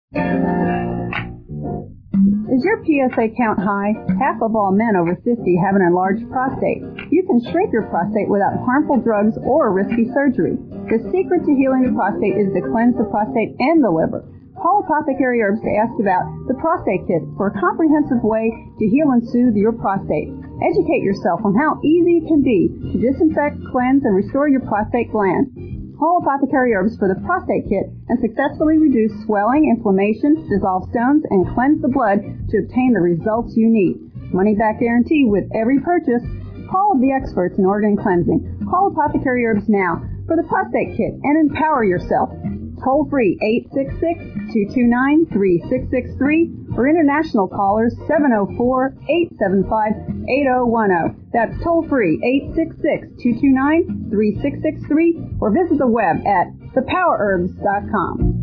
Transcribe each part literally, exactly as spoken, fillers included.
Is your P S A count high? Half of all men over fifty have an enlarged prostate. You can shrink your prostate without harmful drugs or risky surgery. The secret to healing the prostate is to cleanse the prostate and the liver. Call Apothecary Herbs to ask about the Prostate Kit for a comprehensive way to heal and soothe your prostate. Educate yourself on how easy it can be to disinfect, cleanse, and restore your prostate gland. Call Apothecary Herbs for the Prostate Kit and successfully reduce swelling, inflammation, dissolve stones, and cleanse the blood to obtain the results you need. Money-back guarantee with every purchase. Call the experts in organ cleansing. Call Apothecary Herbs now for the Prostate Kit and empower yourself. Toll free eight six six, two two nine, three six six three or international callers seven oh four, eight seven five, eight oh one oh. That's toll free eight six six, two two nine, three six six three or visit the web at the power herbs dot com.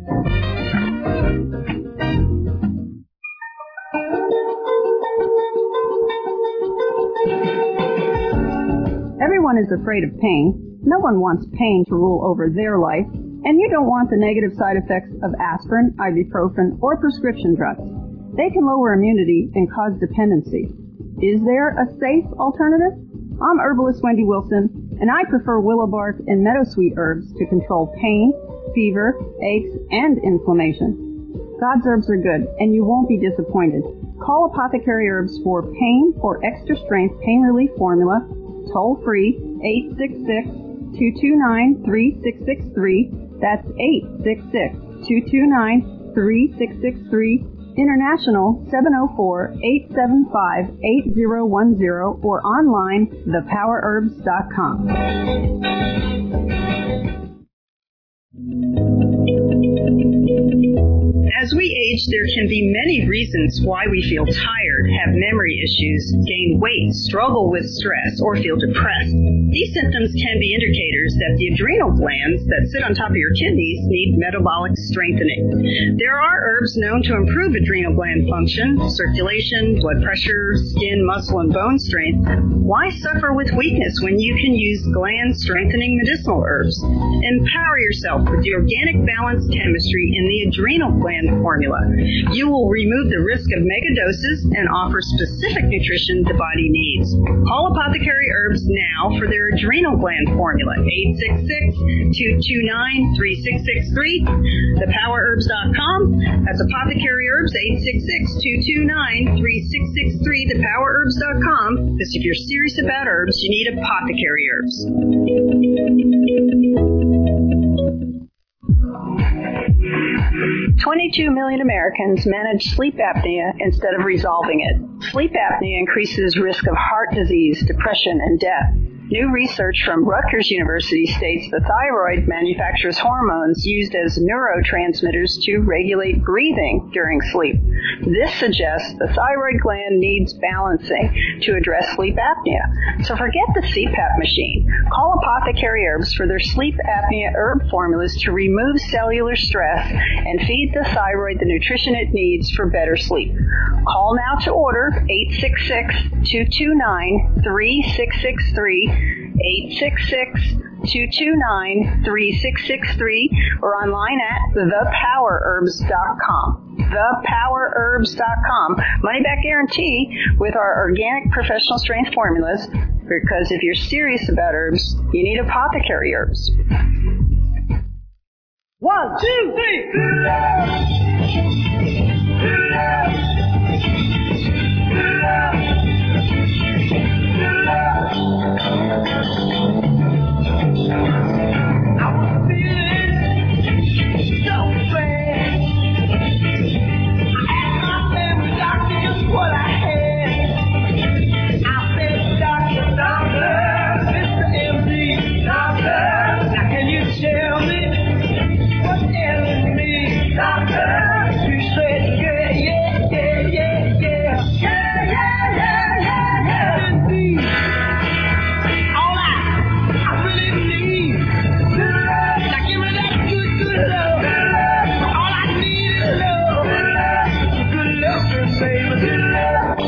Everyone is afraid of pain. No one wants pain to rule over their life. And you don't want the negative side effects of aspirin, ibuprofen, or prescription drugs. They can lower immunity and cause dependency. Is there a safe alternative? I'm herbalist Wendy Wilson, and I prefer willow bark and meadowsweet herbs to control pain, fever, aches, and inflammation. God's herbs are good, and you won't be disappointed. Call Apothecary Herbs for pain or extra strength pain relief formula, toll free eight six six, two two nine, three six six three. That's eight six six, two two nine, three six six three. International seven oh four, eight seven five, eight oh one oh or online the power herbs dot com. As we age, there can be many reasons why we feel tired, have memory issues, gain weight, struggle with stress, or feel depressed. These symptoms can be indicators that the adrenal glands that sit on top of your kidneys need metabolic strengthening. There are herbs known to improve adrenal gland function, circulation, blood pressure, skin, muscle, and bone strength. Why suffer with weakness when you can use gland-strengthening medicinal herbs? Empower yourself with the organic balanced chemistry in the adrenal gland formula. You will remove the risk of megadoses and offer specific nutrition the body needs. Call Apothecary Herbs now for their adrenal gland formula, eight six six, two two nine, three six six three, the power herbs dot com. That's Apothecary Herbs, eight six six, two two nine, three six six three, the power herbs dot com. Because if you're serious about herbs, you need Apothecary Herbs. twenty-two million Americans manage sleep apnea instead of resolving it. Sleep apnea increases risk of heart disease, depression, and death. New research from Rutgers University states the thyroid manufactures hormones used as neurotransmitters to regulate breathing during sleep. This suggests the thyroid gland needs balancing to address sleep apnea. So forget the C PAP machine. Call Apothecary Herbs for their sleep apnea herb formulas to remove cellular stress and feed the thyroid the nutrition it needs for better sleep. Call now to order eight six six, two two nine, three six six three, eight six six, two two nine, three six six three, or online at the power herbs dot com. the power herbs dot com. Money back guarantee with our organic professional strength formulas, because if you're serious about herbs, you need Apothecary Herbs. One, two, three. I was feeling so bad. I asked my family doctor just what I had. I said, Doctor, Doctor, Mister M D, Doctor, now can you tell me what's ailing me, Doctor? She said, yeah, yeah, yeah, yeah, yeah, yeah, yeah, yeah, yeah, yeah, indeed. All I, I really need, now give me that good, good love. All I need is love, good love, baby, good love.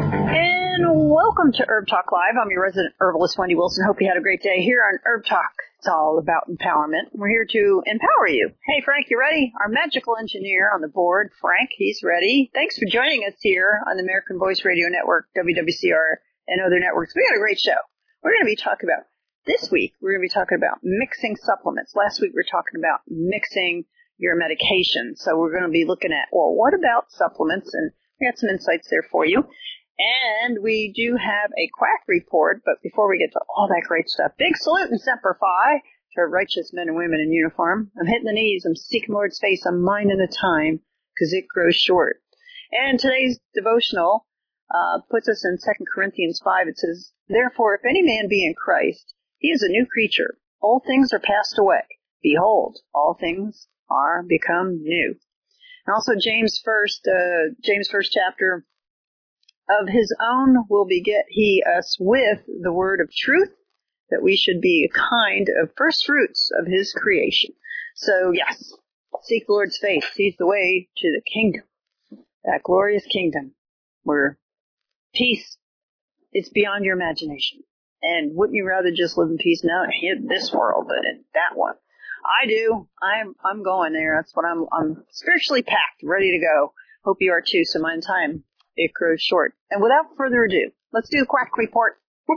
And welcome to Herb Talk Live. I'm your resident herbalist, Wendy Wilson. Hope you had a great day here on Herb Talk It's all about empowerment. We're here to empower you. Hey, Frank, you ready? Our magical engineer on the board, Frank, he's ready. Thanks for joining us here on the American Voice Radio Network, W W C R, and other networks. We got a great show. We're going to be talking about, this week, we're going to be talking about mixing supplements. Last week, we were talking about mixing your medication. So we're going to be looking at, well, what about supplements? And we got some insights there for you. And we do have a quack report, but before we get to all that great stuff, big salute and semper fi to our righteous men and women in uniform. I'm hitting the knees, I'm seeking the Lord's face, I'm minding the time, because it grows short. And today's devotional uh, puts us in Second Corinthians five. It says, therefore, if any man be in Christ, he is a new creature. Old things are passed away. Behold, all things are become new. And also James first, uh, James first chapter, of his own will beget he us with the word of truth, that we should be a kind of first fruits of his creation. So yes, seek the Lord's face. He's the way to the kingdom, that glorious kingdom where peace is beyond your imagination. And wouldn't you rather just live in peace now in this world than in that one? I do. I'm I'm going there. That's what I'm I'm spiritually packed, ready to go. Hope you are too. So my time, it grows short. And without further ado, let's do the quack report.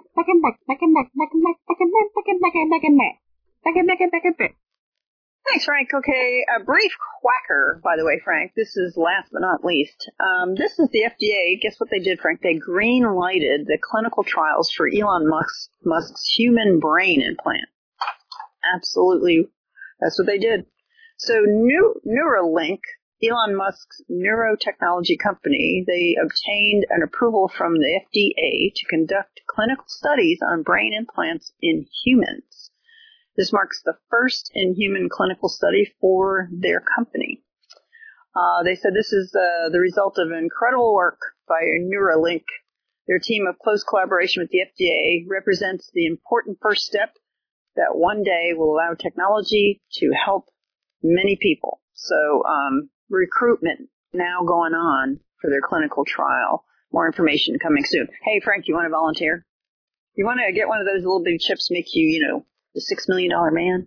Thanks, Frank. Okay, a brief quacker, by the way, Frank. This is last but not least. Um, this is the F D A. Guess what they did, Frank? They green-lighted the clinical trials for Elon Musk's, Musk's human brain implant. Absolutely. That's what they did. So New, Neuralink, Elon Musk's neurotechnology company, they obtained an approval from the F D A to conduct clinical studies on brain implants in humans. This marks the first in-human clinical study for their company. Uh, they said this is uh, the result of incredible work by Neuralink. Their team of close collaboration with the F D A represents the important first step that one day will allow technology to help many people. So, um, recruitment now going on for their clinical trial. More information coming soon. Hey, Frank, you want to volunteer? You want to get one of those little bitty chips, make you, you know, the six million dollar man?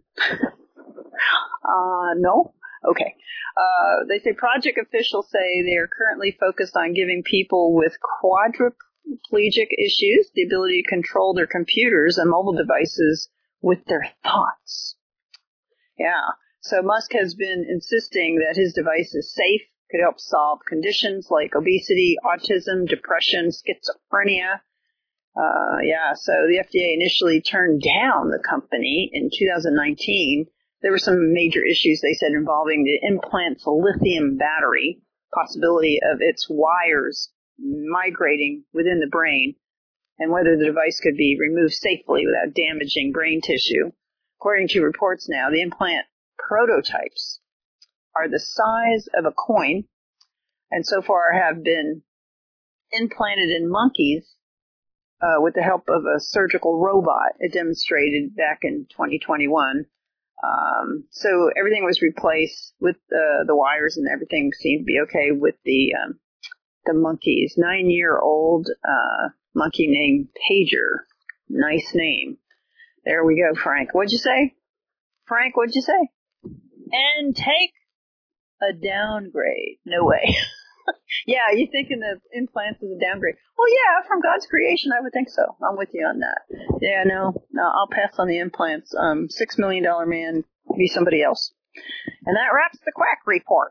uh, no? Okay. Uh, they say project officials say they are currently focused on giving people with quadriplegic issues the ability to control their computers and mobile devices with their thoughts. Yeah. So Musk has been insisting that his device is safe, could help solve conditions like obesity, autism, depression, schizophrenia. Uh, yeah, so the F D A initially turned down the company in two thousand nineteen. There were some major issues, they said, involving the implant's lithium battery, possibility of its wires migrating within the brain, and whether the device could be removed safely without damaging brain tissue. According to reports now, the implant prototypes are the size of a coin, and so far have been implanted in monkeys uh, with the help of a surgical robot. It demonstrated back in twenty twenty-one. Um, so everything was replaced with uh, the wires, and everything seemed to be okay with the um, the monkeys. Nine-year-old uh, monkey named Pager. Nice name. There we go, Frank. What'd you say? Frank, what'd you say? And take a downgrade. No way. Yeah, you thinking the implants is a downgrade? Well, yeah, from God's creation, I would think so. I'm with you on that. Yeah, no, no, I'll pass on the implants. Um, six million dollar man, be somebody else. And that wraps the quack report.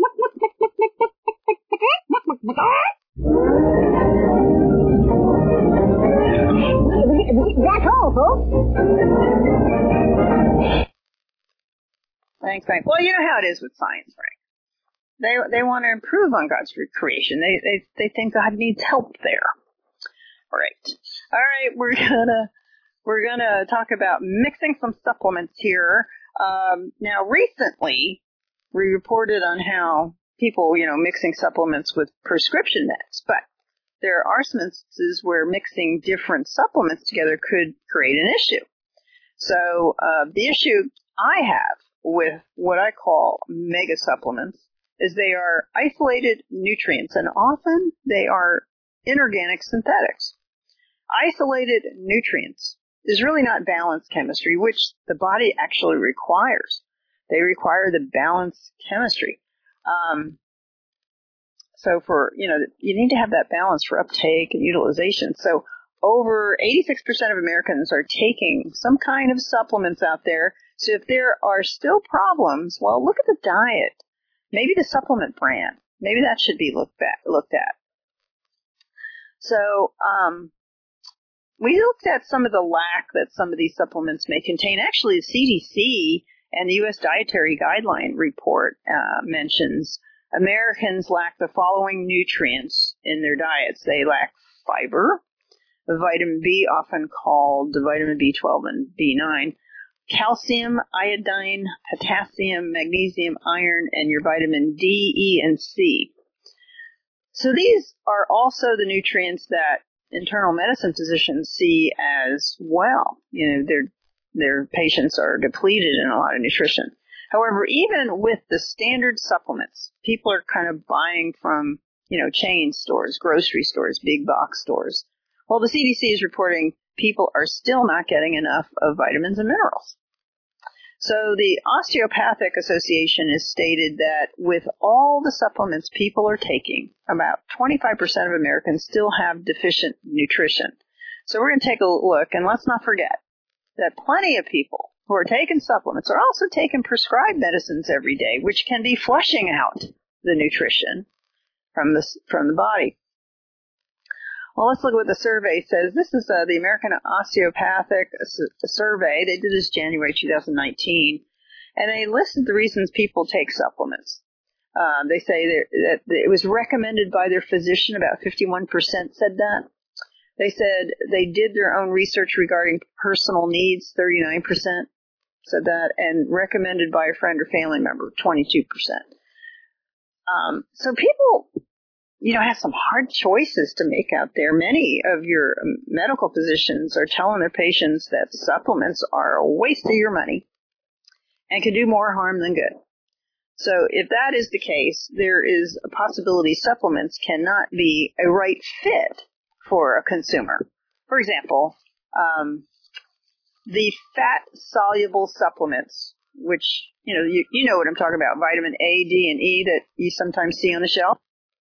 That's all, folks. Thanks, Frank. Well, you know how it is with science, Frank. They they want to improve on God's creation. They they they think God needs help there. All right, all right. We're gonna we're gonna talk about mixing some supplements here. Um, now, recently, we reported on how people, you know, mixing supplements with prescription meds, but there are some instances where mixing different supplements together could create an issue. So uh, the issue I have with what I call mega supplements is they are isolated nutrients, and often they are inorganic synthetics. Isolated nutrients is really not balanced chemistry, which the body actually requires. They require the balanced chemistry. Um, so for, you know, you need to have that balance for uptake and utilization. So over eighty-six percent of Americans are taking some kind of supplements out there. So if there are still problems, well, look at the diet. Maybe the supplement brand. Maybe that should be looked at. Looked at. So um, we looked at some of the lack that some of these supplements may contain. Actually, the C D C and the U S Dietary Guideline report uh, mentions Americans lack the following nutrients in their diets. They lack fiber, vitamin B, often called vitamin B twelve and B nine, calcium, iodine, potassium, magnesium, iron, and your vitamin D, E, and C. So these are also the nutrients that internal medicine physicians see as well. You know, their their patients are depleted in a lot of nutrition. However, even with the standard supplements, people are kind of buying from, you know, chain stores, grocery stores, big box stores. Well, the C D C is reporting people are still not getting enough of vitamins and minerals. So the Osteopathic Association has stated that with all the supplements people are taking, about twenty-five percent of Americans still have deficient nutrition. So we're going to take a look, and let's not forget that plenty of people who are taking supplements are also taking prescribed medicines every day, which can be flushing out the nutrition from the, from the body. Well, let's look at what the survey says. This is uh, the American Osteopathic Survey. They did this January two thousand nineteen, and they listed the reasons people take supplements. Uh, they say that it was recommended by their physician. About fifty-one percent said that. They said they did their own research regarding personal needs. thirty-nine percent said that, and recommended by a friend or family member. twenty-two percent. Um, so people, you know, have some hard choices to make out there. Many of your medical physicians are telling their patients that supplements are a waste of your money and can do more harm than good. So if that is the case, there is a possibility supplements cannot be a right fit for a consumer. For example, um, the fat-soluble supplements, which, you know, you, you know what I'm talking about, vitamin A, D, and E that you sometimes see on the shelf.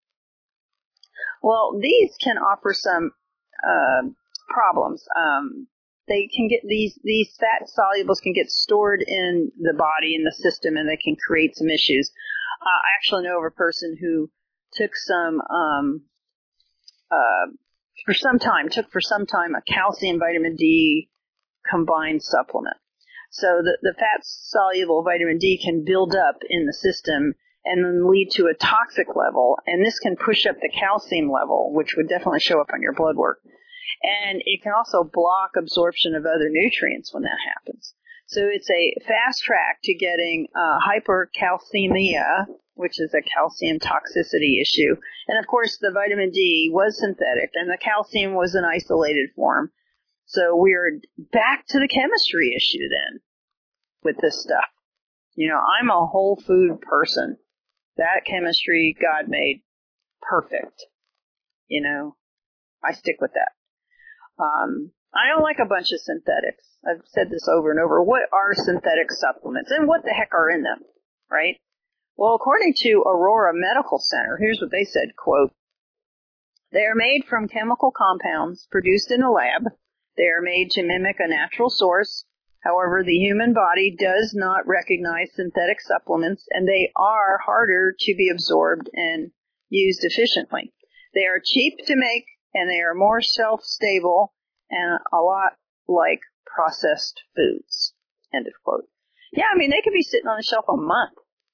Well, these can offer some uh, problems. Um, they can get these these fat solubles can get stored in the body, in the system, and they can create some issues. Uh, I actually know of a person who took some um, uh, for some time took for some time a calcium vitamin D combined supplement. So the the fat soluble vitamin D can build up in the system and then lead to a toxic level, and this can push up the calcium level, which would definitely show up on your blood work. And it can also block absorption of other nutrients when that happens. So it's a fast track to getting uh, hypercalcemia, which is a calcium toxicity issue. And of course, the vitamin D was synthetic, and the calcium was an isolated form. So we're back to the chemistry issue then with this stuff. You know, I'm a whole food person. That chemistry God made perfect. You know, I stick with that. Um, I don't like a bunch of synthetics. I've said this over and over. What are synthetic supplements and what the heck are in them, right? Well, according to Aurora Medical Center, here's what they said, quote, they are made from chemical compounds produced in a lab. They are made to mimic a natural source. However, the human body does not recognize synthetic supplements, and they are harder to be absorbed and used efficiently. They are cheap to make, and they are more shelf-stable and a lot like processed foods. End of quote. Yeah, I mean, they could be sitting on the shelf a month.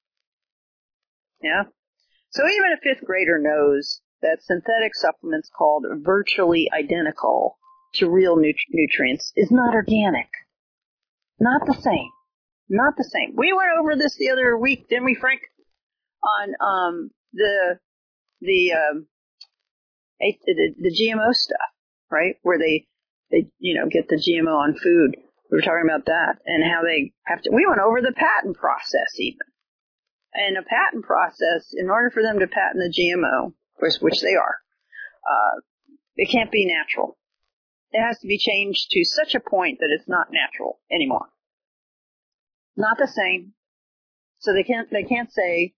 Yeah. So even a fifth grader knows that synthetic supplements called virtually identical to real nut- nutrients is not organic. Not the same. Not the same. We went over this the other week, didn't we, Frank? On um the the um the, the G M O stuff, right? Where they they you know get the G M O on food. We were talking about that and how they have to. We went over the patent process even. And a patent process, in order for them to patent the G M O, which, which they are, uh, it can't be natural. it has to be changed to such a point that it's not natural anymore. Not the same. So they can't, they can't say,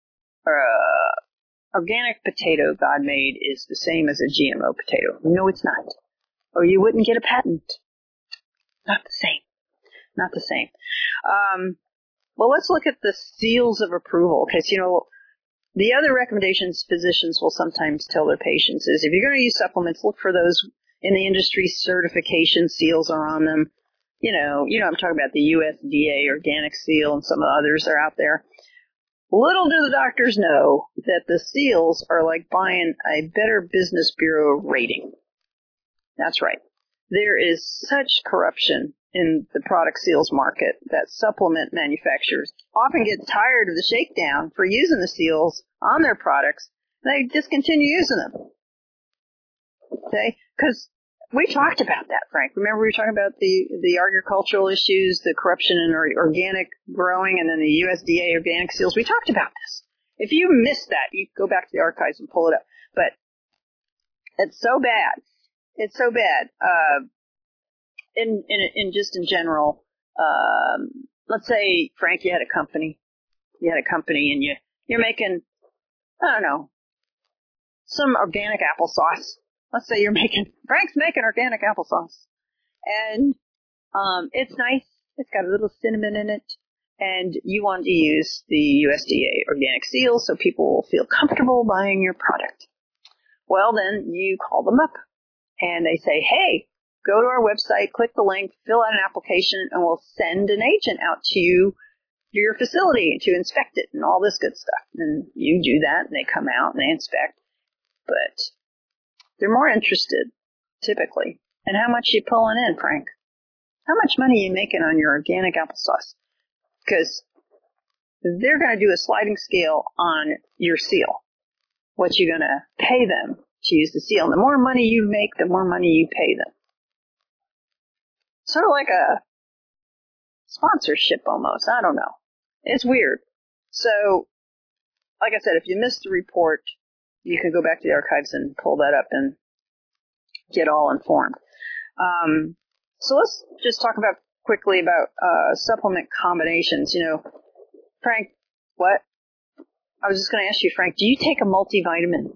uh, organic potato God made is the same as a G M O potato. No, it's not. Or you wouldn't get a patent. Not the same. Not the same. Um, well, let's look at the seals of approval. Because, you know, the other recommendations physicians will sometimes tell their patients is if you're going to use supplements, look for those in the industry certification seals are on them. You know, you know, I'm talking about the U S D A organic seal and some of the others that are out there. Little do the doctors know that the seals are like buying a Better Business Bureau rating. That's right. There is such corruption in the product seals market that supplement manufacturers often get tired of the shakedown for using the seals on their products. They discontinue using them. Okay? Because we talked about that, Frank. Remember we were talking about the, the agricultural issues, the corruption in organic growing, and then the U S D A organic seals. We talked about this. If you missed that, you go back to the archives and pull it up. But it's so bad. It's so bad. Uh, in, in, in just in general, um, let's say, Frank, you had a company. You had a company and you, you're making, I don't know, some organic applesauce. Let's say you're making, Frank's making organic applesauce. And, um, it's nice. It's got a little cinnamon in it. And you want to use the U S D A organic seal so people will feel comfortable buying your product. Well, then you call them up and they say, hey, go to our website, click the link, fill out an application, and we'll send an agent out to you, to your facility to inspect it and all this good stuff. And you do that and they come out and they inspect. But they're more interested, typically, in how much you're pulling in, Frank. How much money are you making on your organic applesauce? Because they're going to do a sliding scale on your seal. What you're going to pay them to use the seal. And the more money you make, the more money you pay them. Sort of like a sponsorship almost. I don't know. It's weird. So, like I said, if you missed the report, you can go back to the archives and pull that up and get all informed. Um, so let's just talk about quickly about uh, supplement combinations. You know, Frank, what? I was just going to ask you, Frank, do you take a multivitamin?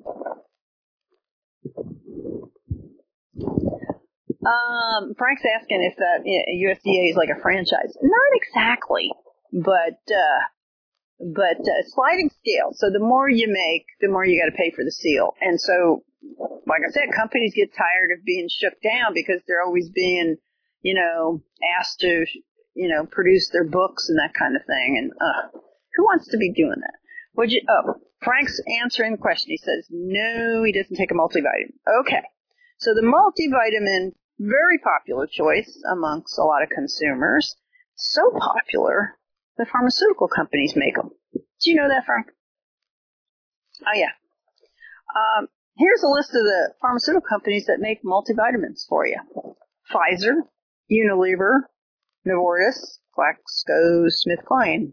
Um, Frank's asking if that you know, U S D A is like a franchise. Not exactly, but uh, but uh, sliding scale. So the more you make, the more you got to pay for the seal. And so, like I said, companies get tired of being shook down because they're always being, you know, asked to, you know, produce their books and that kind of thing. And uh, who wants to be doing that? Would you? Oh, Frank's answering the question. He says no, he doesn't take a multivitamin. Okay, so the multivitamin. Very popular choice amongst a lot of consumers. So popular, the pharmaceutical companies make them. Do you know that, Frank? Oh, yeah. Um, here's a list of the pharmaceutical companies that make multivitamins for you. Pfizer, Unilever, Novartis, GlaxoSmithKline.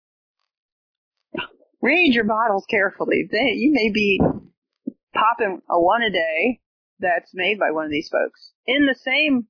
Read your bottles carefully. They, you may be popping a one a day that's made by one of these folks. In the same,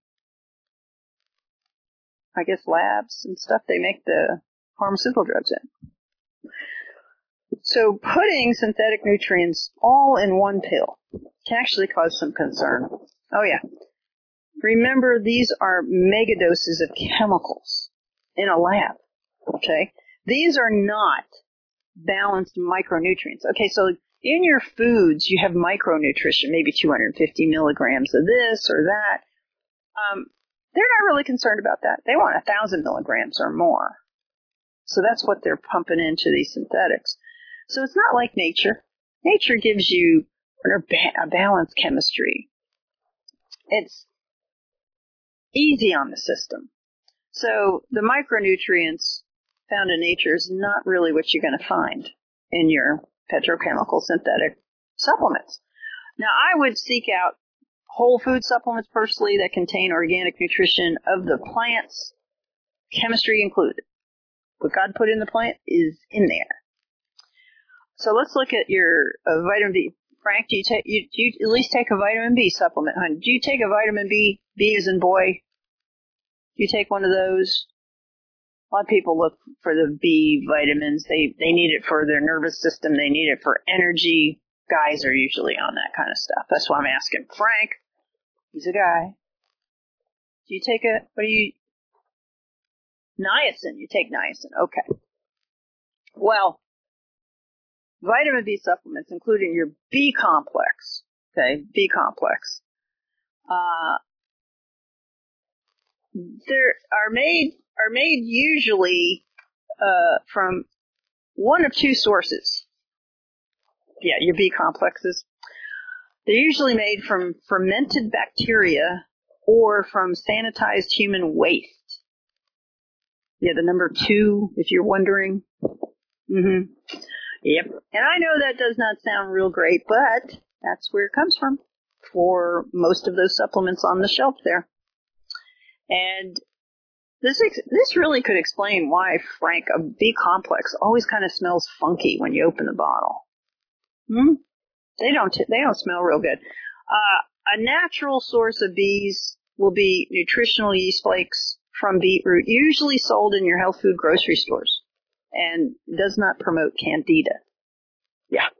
I guess, labs and stuff they make the pharmaceutical drugs in. So putting synthetic nutrients all in one pill can actually cause some concern. Oh, yeah. Remember, these are mega doses of chemicals in a lab, okay? These are not balanced micronutrients. Okay, so in your foods, you have micronutrition, maybe two hundred fifty milligrams of this or that. Um, they're not really concerned about that. They want one thousand milligrams or more. So that's what they're pumping into these synthetics. So it's not like nature. Nature gives you a balanced chemistry. It's easy on the system. So the micronutrients found in nature is not really what you're going to find in your petrochemical synthetic supplements. Now, I would seek out whole food supplements personally that contain organic nutrition of the plants, chemistry included. What God put in the plant is in there. So let's look at your uh, vitamin D. Frank, do you take you do you at least take a vitamin B supplement, honey? Do you take a vitamin B? B as in boy. Do you take one of those? A lot of people look for the B vitamins. They they need it for their nervous system. They need it for energy. Guys are usually on that kind of stuff. That's why I'm asking Frank. He's a guy. Do you take a, what do you, niacin. You take niacin. Okay. Well, vitamin B supplements, including your B complex, okay, B complex, uh, there are made, are made usually, uh, from one of two sources. Yeah, your B complexes. They're usually made from fermented bacteria or from sanitized human waste. Yeah, the number two, if you're wondering. Mm-hmm. Yep. And I know that does not sound real great, but that's where it comes from for most of those supplements on the shelf there. And this ex- this really could explain why, Frank, a B complex always kind of smells funky when you open the bottle. Hmm? They don't t- they don't smell real good. Uh, a natural source of bees will be nutritional yeast flakes from beetroot, usually sold in your health food grocery stores, and does not promote candida. Yeah,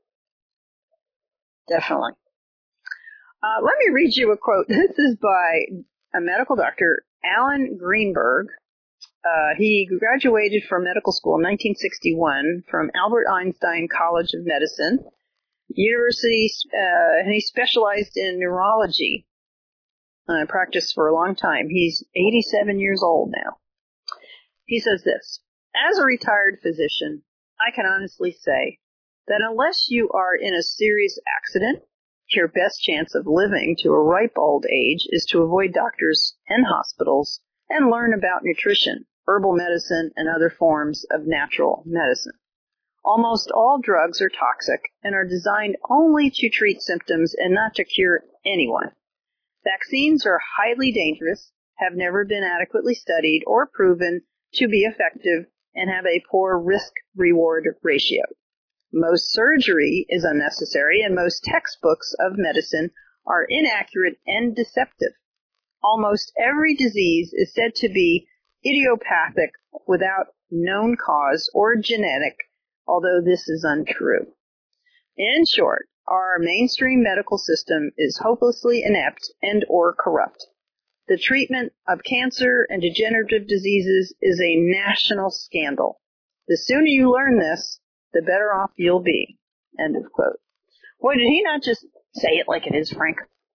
definitely. Uh, let me read you a quote. This is by a medical doctor, Alan Greenberg. Uh, he graduated from medical school in nineteen sixty-one from Albert Einstein College of Medicine University, uh, and he specialized in neurology. I uh, practiced for a long time. He's eighty-seven years old now. He says this, as a retired physician, I can honestly say that unless you are in a serious accident, your best chance of living to a ripe old age is to avoid doctors and hospitals and learn about nutrition, herbal medicine, and other forms of natural medicine. Almost all drugs are toxic and are designed only to treat symptoms and not to cure anyone. Vaccines are highly dangerous, have never been adequately studied or proven to be effective, and have a poor risk-reward ratio. Most surgery is unnecessary, and most textbooks of medicine are inaccurate and deceptive. Almost every disease is said to be idiopathic without known cause or genetic, although this is untrue. In short, our mainstream medical system is hopelessly inept and or corrupt. The treatment of cancer and degenerative diseases is a national scandal. The sooner you learn this, the better off you'll be. End of quote. Boy, did he not just say it like it is, Frank?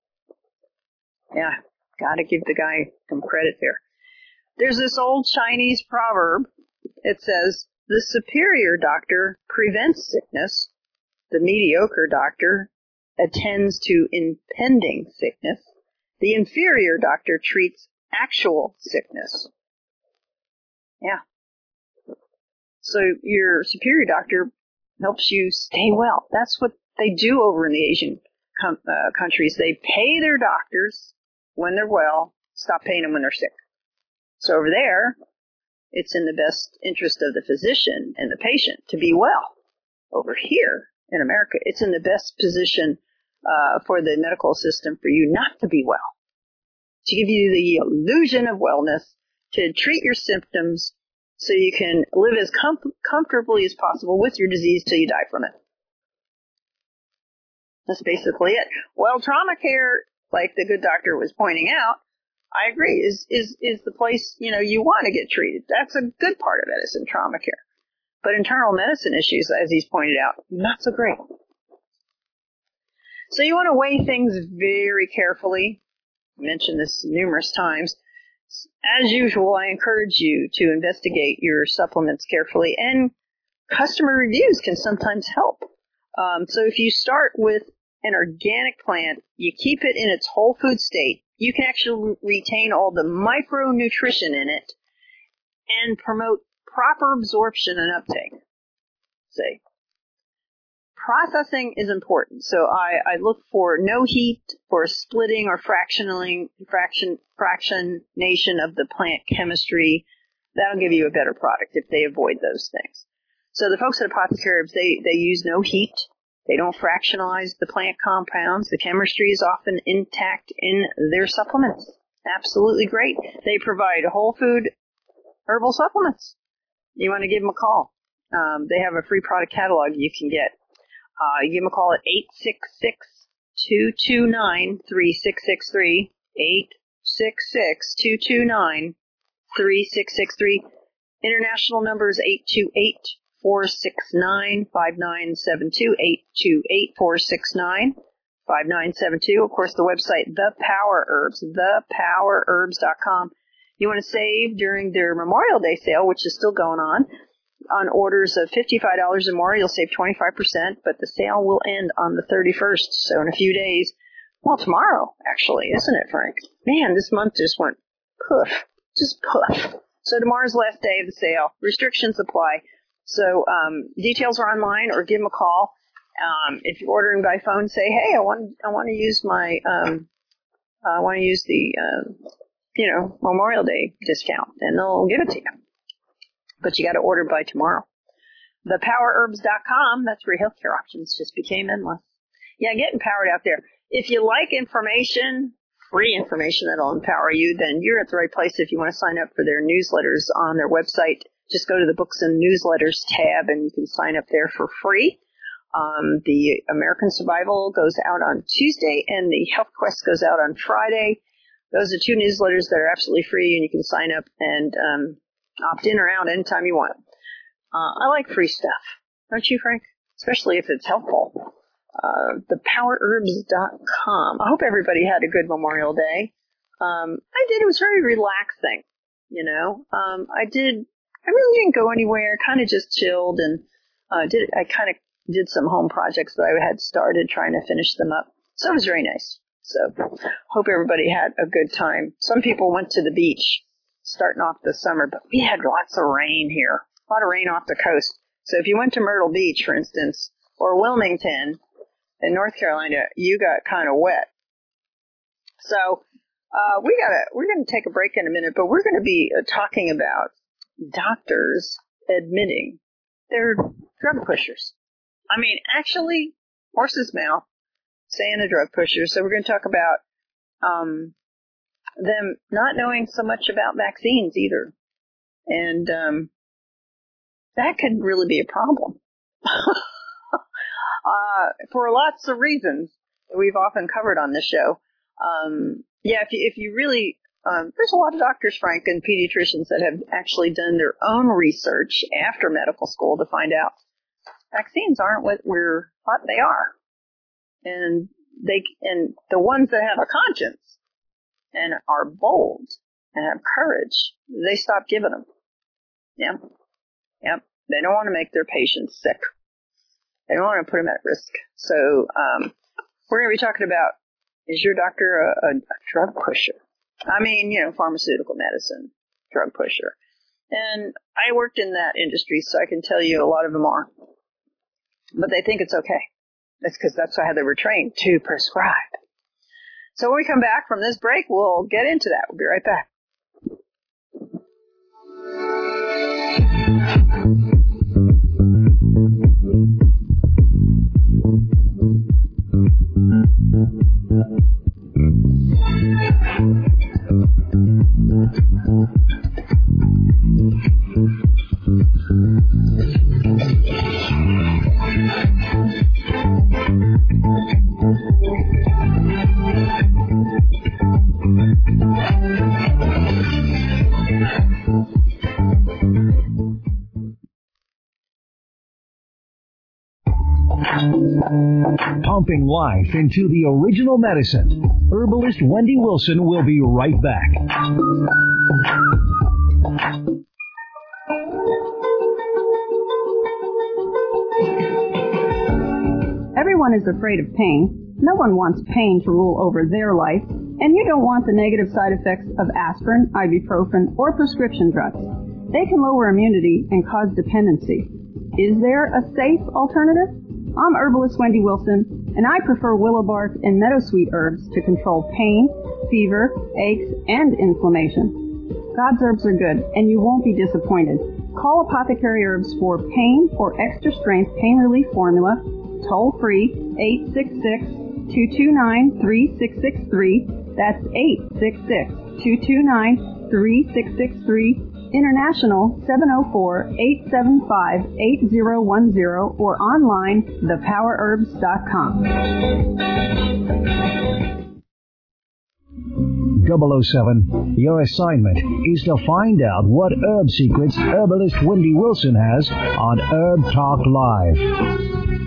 Yeah, gotta give the guy some credit there. There's this old Chinese proverb. It says, the superior doctor prevents sickness. The mediocre doctor attends to impending sickness. The inferior doctor treats actual sickness. Yeah. So your superior doctor helps you stay well. That's what they do over in the Asian com- uh, countries. They pay their doctors when they're well, stop paying them when they're sick. So over there, it's in the best interest of the physician and the patient to be well. Over here in America, it's in the best position uh, for the medical system for you not to be well, to give you the illusion of wellness, to treat your symptoms so you can live as com- comfortably as possible with your disease till you die from it. That's basically it. Well, trauma care, like the good doctor was pointing out, I agree, is, is, is the place, you know, you want to get treated. That's a good part of it, is in trauma care. But internal medicine issues, as he's pointed out, not so great. So you want to weigh things very carefully. I mentioned this numerous times. As usual, I encourage you to investigate your supplements carefully, and customer reviews can sometimes help. Um, so if you start with an organic plant, you keep it in its whole food state, you can actually retain all the micronutrition in it and promote proper absorption and uptake. See, processing is important. So I, I look for no heat, for splitting or fractioning, fraction, fractionation of the plant chemistry. That'll give you a better product if they avoid those things. So the folks at Apothecary Herbs, they, they use no heat. They don't fractionalize the plant compounds. The chemistry is often intact in their supplements. Absolutely great. They provide whole food herbal supplements. You want to give them a call. Um, they have a free product catalog you can get. Uh, you give them a call at eight six six, two two nine, three six six three, eight six six, two two nine, three six six three. International number is eight two eight, four six nine, five nine seven two, eight two eight, four six nine, five nine seven two. Of course, the website, The Power Herbs, the power herbs dot com. You want to save during their Memorial Day sale, which is still going on. On orders of fifty-five dollars or more, you'll save twenty-five percent, but the sale will end on the thirty-first, so in a few days. Well, tomorrow, actually, isn't it, Frank? Man, this month just went poof, just poof. So tomorrow's the last day of the sale. Restrictions apply. So um, details are online, or give them a call. Um, if you're ordering by phone, say, hey, I want I want to use my um, I want to use the uh, you know Memorial Day discount, and they'll give it to you. But you got to order by tomorrow. the power herbs dot com. That's where healthcare options just became endless. Yeah, get empowered out there. If you like information, free information that'll empower you, then you're at the right place. If you want to sign up for their newsletters on their website, just go to the Books and Newsletters tab, and you can sign up there for free. Um, the American Survival goes out on Tuesday, and the Health Quest goes out on Friday. Those are two newsletters that are absolutely free, and you can sign up and um, opt in or out anytime you want. Uh, I like free stuff. Don't you, Frank? Especially if it's helpful. Uh, the power herbs dot com. I hope everybody had a good Memorial Day. Um, I did. It was very relaxing, you know. Um, I did. I really didn't go anywhere. Kind of just chilled and uh, did. I kind of did some home projects that I had started, trying to finish them up. So it was very nice. So hope everybody had a good time. Some people went to the beach starting off the summer, but we had lots of rain here. A lot of rain off the coast. So if you went to Myrtle Beach, for instance, or Wilmington in North Carolina, you got kind of wet. So uh, we gotta, we're going to take a break in a minute, but we're going to be uh, talking about doctors admitting they're drug pushers. I mean, actually, horse's mouth saying a drug pusher. So we're going to talk about um, them not knowing so much about vaccines either. And um, that could really be a problem. uh, for lots of reasons that we've often covered on this show. Um, yeah, if you, if you really, um, there's a lot of doctors, Frank, and pediatricians that have actually done their own research after medical school to find out vaccines aren't what we're thought they are. And they, and the ones that have a conscience and are bold and have courage, they stop giving them. Yeah. Yep. They don't want to make their patients sick. They don't want to put them at risk. So, um, we're going to be talking about, is your doctor a, a, a drug pusher? I mean, you know, pharmaceutical medicine, drug pusher. And I worked in that industry, so I can tell you a lot of them are. But they think it's okay. That's because that's how they were trained to prescribe. So when we come back from this break, we'll get into that. We'll be right back. Pumping life into the original medicine. Herbalist Wendy Wilson will be right back. Everyone is afraid of pain. No one wants pain to rule over their life, and you don't want the negative side effects of aspirin, ibuprofen, or prescription drugs. They can lower immunity and cause dependency. Is there a safe alternative? I'm herbalist Wendy Wilson, and I prefer willow bark and meadowsweet herbs to control pain, fever, aches, and inflammation. God's herbs are good, and you won't be disappointed. Call Apothecary Herbs for pain or extra strength pain relief formula, toll free, eight six six, two two nine, three six six three. That's eight six six, two two nine, three six six three. International, seven oh four, eight seven five, eight oh one oh, or online, the power herbs dot com. double oh seven, your assignment is to find out what herb secrets herbalist Wendy Wilson has on Herb Talk Live.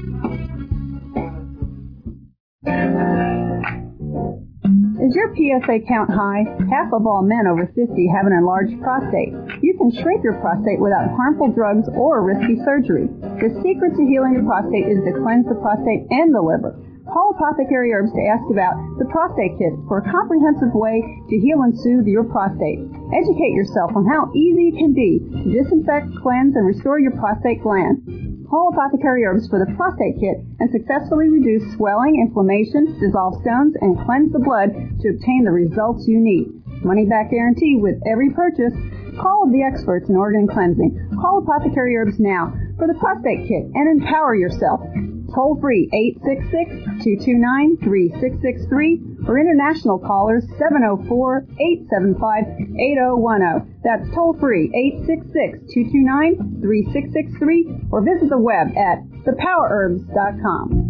Is your P S A count high? Half of all men over fifty have an enlarged prostate. You can shrink your prostate without harmful drugs or risky surgery. The secret to healing your prostate is to cleanse the prostate and the liver. Call Apothecary Herbs to ask about the prostate kit for a comprehensive way to heal and soothe your prostate. Educate yourself on how easy it can be to disinfect, cleanse, and restore your prostate gland. Call Apothecary Herbs for the prostate kit and successfully reduce swelling, inflammation, dissolve stones, and cleanse the blood to obtain the results you need. Money back guarantee with every purchase. Call the experts in organ cleansing. Call Apothecary Herbs now for the prostate kit and empower yourself. Toll free eight six six, two two nine, three six six three or international callers seven oh four, eight seven five, eight oh one oh. That's toll free eight six six, two two nine, three six six three or visit the web at the power herbs dot com.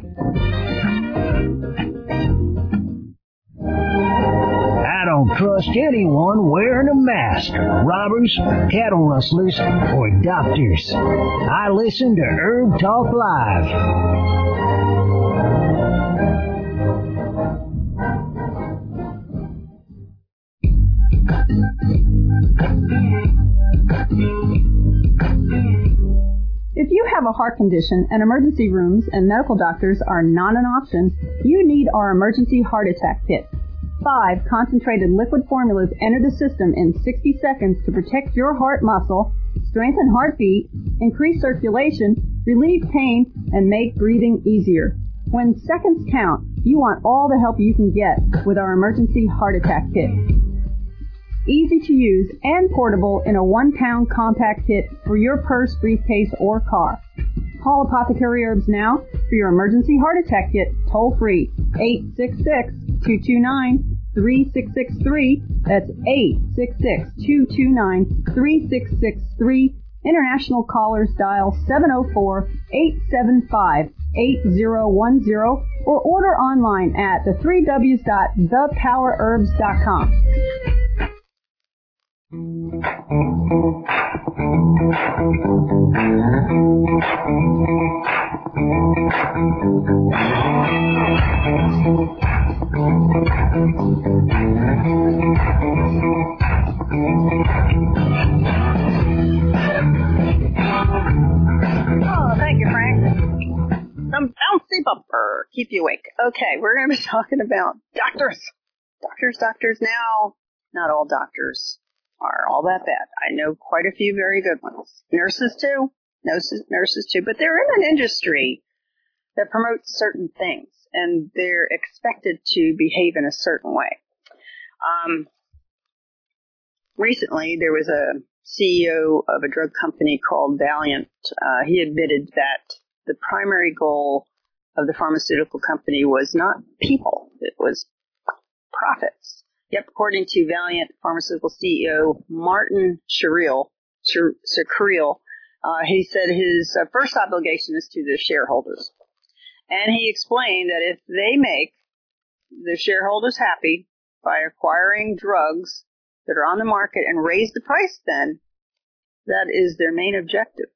I don't trust anyone wearing a mask. Robbers, cattle rustlers, or doctors. I listen to Herb Talk Live. If you have a heart condition and emergency rooms and medical doctors are not an option, you need our emergency heart attack kit. Five concentrated liquid formulas enter the system in sixty seconds to protect your heart muscle, strengthen heartbeat, increase circulation, relieve pain, and make breathing easier. When seconds count, you want all the help you can get with our emergency heart attack kit. Easy to use and portable in a one-pound compact kit for your purse, briefcase, or car. Call Apothecary Herbs now for your emergency heart attack kit, toll free, eight six six, two two nine, three six six three. That's eight six six, two two nine, three six six three. International callers dial seven oh four, eight seven five, eight oh one oh or order online at the three W's dot the power herbs dot com. Oh, thank you, Frank. Some bouncy bumper. Keep you awake. Okay, we're going to be talking about doctors. Doctors, doctors now. Not all doctors are all that bad. I know quite a few very good ones. Nurses too. Nurses, nurses too. But they're in an industry that promotes certain things, and they're expected to behave in a certain way. Um, recently, there was a C E O of a drug company called Valeant. Uh, he admitted that the primary goal of the pharmaceutical company was not people. It was profits. Yep, according to Valeant Pharmaceutical C E O Martin Shkreli, Shkreli, uh, he said his uh, first obligation is to the shareholders. And he explained that if they make the shareholders happy by acquiring drugs that are on the market and raise the price, then that is their main objective.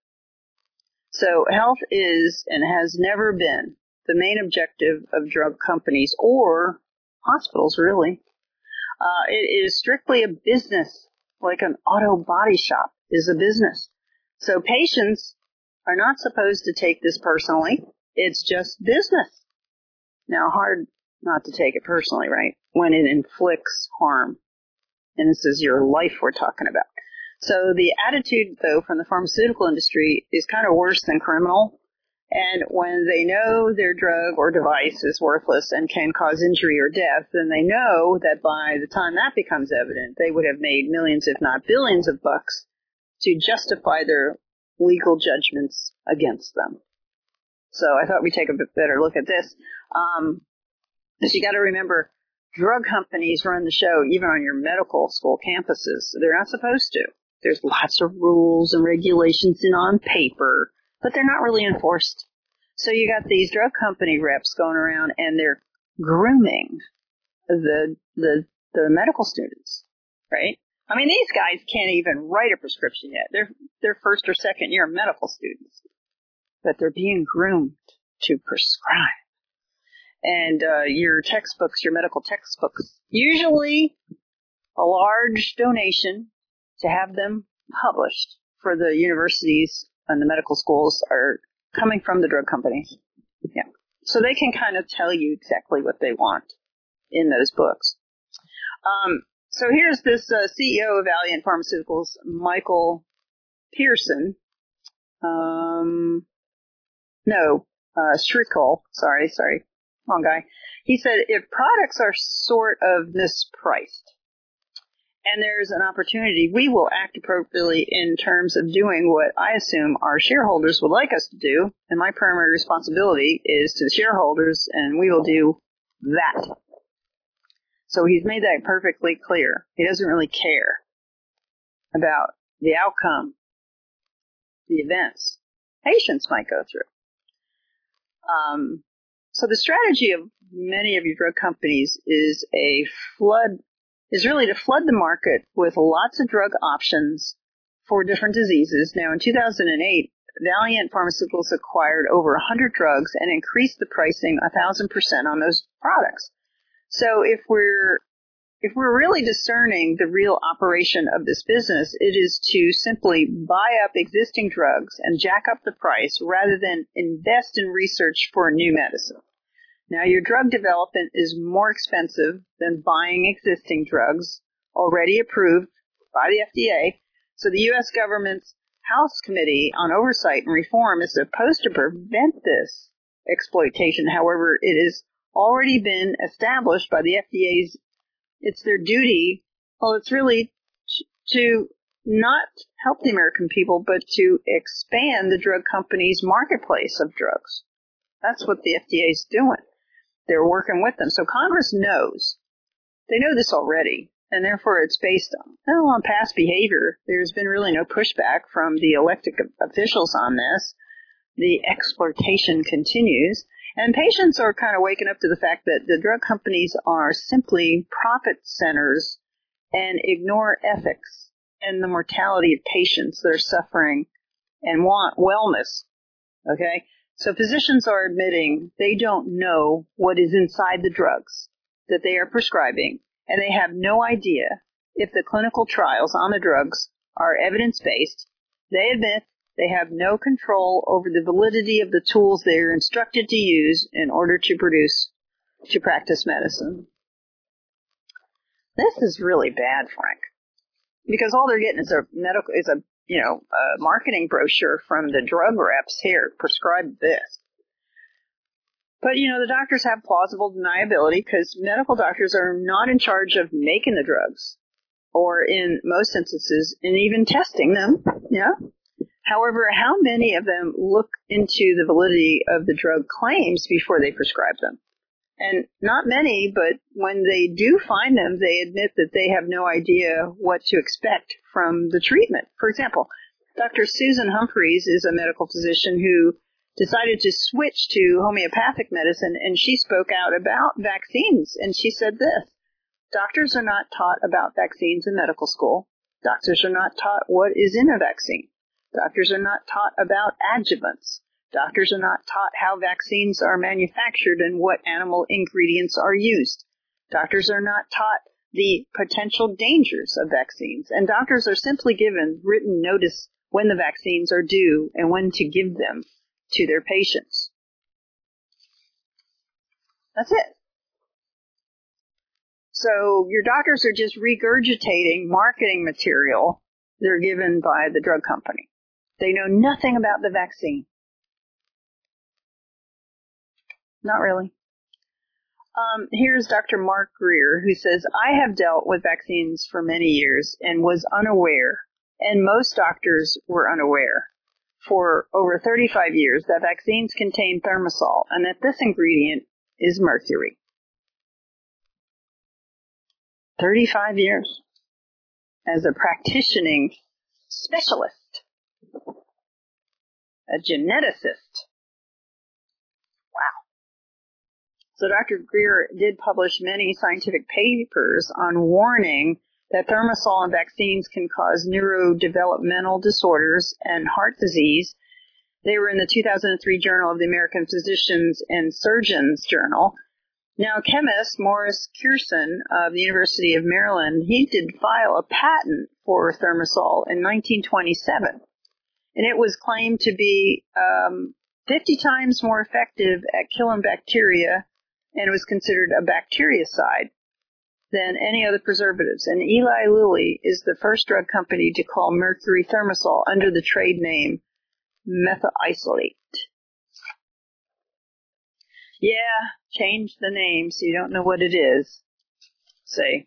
So health is and has never been the main objective of drug companies or hospitals, really. Uh, it is strictly a business, like an auto body shop is a business. So patients are not supposed to take this personally. It's just business. Now, hard not to take it personally, right? When it inflicts harm. And this is your life we're talking about. So the attitude, though, from the pharmaceutical industry is kind of worse than criminal. And when they know their drug or device is worthless and can cause injury or death, then they know that by the time that becomes evident, they would have made millions, if not billions of bucks to justify their legal judgments against them. So I thought we'd take a bit better look at this. Um, because you got to remember, drug companies run the show even on your medical school campuses. They're not supposed to. There's lots of rules and regulations in on paper, but they're not really enforced. So you got these drug company reps going around and they're grooming the the the medical students, right? I mean, these guys can't even write a prescription yet. They're they're first or second year medical students, but they're being groomed to prescribe. And uh, your textbooks, your medical textbooks, usually a large donation to have them published for the universities and the medical schools are coming from the drug companies. Yeah. So they can kind of tell you exactly what they want in those books. Um, so here's this uh, C E O of Valiant Pharmaceuticals, Michael Pearson. Um, no, uh, Strickle. Sorry, sorry. Wrong guy. He said, if products are sort of mispriced and there's an opportunity, we will act appropriately in terms of doing what I assume our shareholders would like us to do. And my primary responsibility is to the shareholders, and we will do that. So he's made that perfectly clear. He doesn't really care about the outcome, the events patients might go through. Um, so the strategy of many of your drug companies is a flood, is really to flood the market with lots of drug options for different diseases. Now, in two thousand eight, Valiant Pharmaceuticals acquired over one hundred drugs and increased the pricing one thousand percent on those products. So if we're if we're really discerning the real operation of this business, it is to simply buy up existing drugs and jack up the price rather than invest in research for a new medicine. Now, your drug development is more expensive than buying existing drugs already approved by the F D A. So the U S government's House Committee on Oversight and Reform is supposed to prevent this exploitation. However, it has already been established by the F D A's. It's their duty. Well, it's really to not help the American people, but to expand the drug companies' marketplace of drugs. That's what the F D A is doing. They're working with them. So Congress knows. They know this already, and therefore it's based on, well, on past behavior. There's been really no pushback from the elected officials on this. The exploitation continues, and patients are kind of waking up to the fact that the drug companies are simply profit centers and ignore ethics and the mortality of patients that are suffering and want wellness. Okay? So physicians are admitting they don't know what is inside the drugs that they are prescribing, and they have no idea if the clinical trials on the drugs are evidence-based. They admit they have no control over the validity of the tools they are instructed to use in order to produce, to practice medicine. This is really bad, Frank, because all they're getting is a medical, is a you know, a marketing brochure from the drug reps. Here, prescribe this. But, you know, the doctors have plausible deniability because medical doctors are not in charge of making the drugs or, in most instances, in even testing them. Yeah. However, how many of them look into the validity of the drug claims before they prescribe them? And not many, but when they do find them, they admit that they have no idea what to expect from the treatment. For example, Doctor Susan Humphreys is a medical physician who decided to switch to homeopathic medicine, and she spoke out about vaccines. And she said this: doctors are not taught about vaccines in medical school. Doctors are not taught what is in a vaccine. Doctors are not taught about adjuvants. Doctors are not taught how vaccines are manufactured and what animal ingredients are used. Doctors are not taught the potential dangers of vaccines. And doctors are simply given written notice when the vaccines are due and when to give them to their patients. That's it. So your doctors are just regurgitating marketing material they're given by the drug company. They know nothing about the vaccine. Not really. Um, here's Doctor Mark Greer, who says, I have dealt with vaccines for many years and was unaware, and most doctors were unaware. for over thirty-five years that vaccines contain thimerosal and that this ingredient is mercury. thirty-five years as a practicing specialist, a geneticist. Wow. So Doctor Greer did publish many scientific papers on warning that thimerosal in vaccines can cause neurodevelopmental disorders and heart disease. They were in the two thousand three Journal of the American Physicians and Surgeons Journal. Now, chemist Morris Kierson of the University of Maryland, he did file a patent for thimerosal in nineteen twenty-seven. And it was claimed to be um, fifty times more effective at killing bacteria, and it was considered a bactericide than any other preservatives. And Eli Lilly is the first drug company to call mercury thimerosal under the trade name methiolate. Yeah, change the name so you don't know what it is. Say.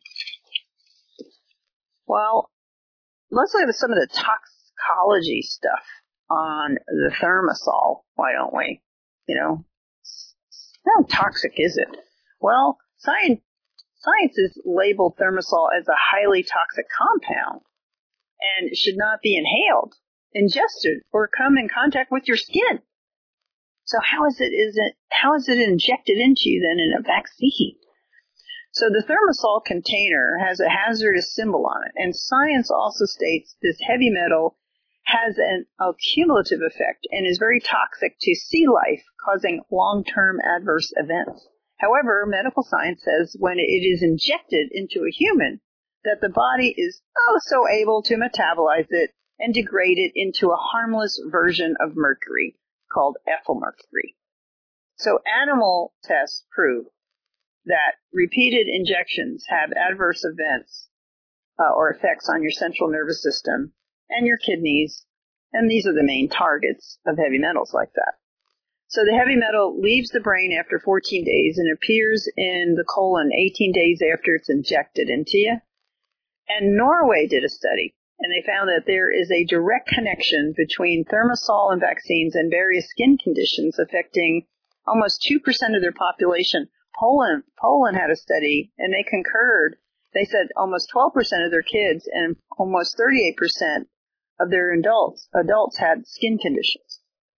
Well, let's look at some of the toxicology stuff on the thimerosal, why don't we? You know, how toxic is it? Well, science, science has labeled thimerosal as a highly toxic compound and should not be inhaled, ingested, or come in contact with your skin. So how is it, is it, how is it injected into you then in a vaccine? So the thimerosal container has a hazardous symbol on it, and science also states this heavy metal has an accumulative effect and is very toxic to sea life, causing long-term adverse events. However, medical science says when it is injected into a human, that the body is also able to metabolize it and degrade it into a harmless version of mercury, called ethylmercury. So animal tests prove that repeated injections have adverse events uh, or effects on your central nervous system and your kidneys, and these are the main targets of heavy metals like that. So the heavy metal leaves the brain after fourteen days and appears in the colon eighteen days after it's injected into you. And Norway did a study, and they found that there is a direct connection between thimerosal and vaccines and various skin conditions affecting almost two percent of their population. Poland, Poland had a study, and they concurred. They said almost twelve percent of their kids and almost thirty-eight percent of their adults, adults had skin conditions.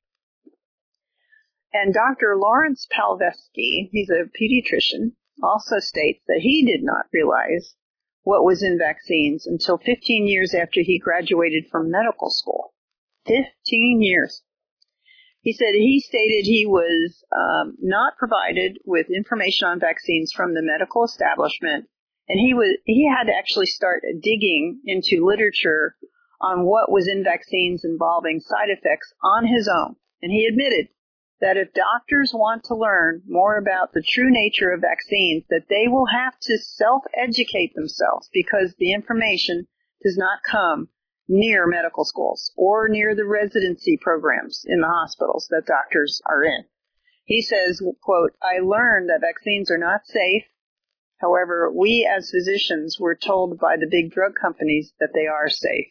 And Doctor Lawrence Palevsky, he's a pediatrician, also states that he did not realize what was in vaccines until fifteen years after he graduated from medical school. fifteen years. He said he stated he was um, not provided with information on vaccines from the medical establishment, and he was he had to actually start digging into literature on what was in vaccines involving side effects on his own. And he admitted that if doctors want to learn more about the true nature of vaccines, that they will have to self-educate themselves because the information does not come near medical schools or near the residency programs in the hospitals that doctors are in. He says, quote, "I learned that vaccines are not safe. However, we as physicians were told by the big drug companies that they are safe."